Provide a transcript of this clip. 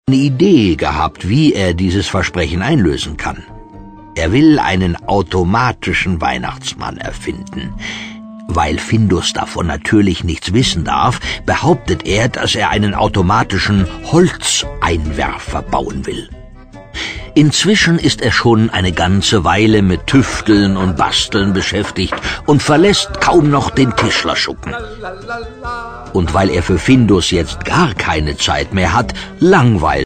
eine Idee gehabt, wie er dieses Versprechen einlösen kann. Er will einen automatischen Weihnachtsmann erfinden. Weil Findus davon natürlich nichts wissen darf, behauptet er, dass er einen automatischen Holzeinwerfer bauen will. Inzwischen ist er schon eine ganze Weile mit Tüfteln und Basteln beschäftigt und verlässt kaum noch den Tischlerschuppen. Und weil er für Findus jetzt gar keine Zeit mehr hat, langweilt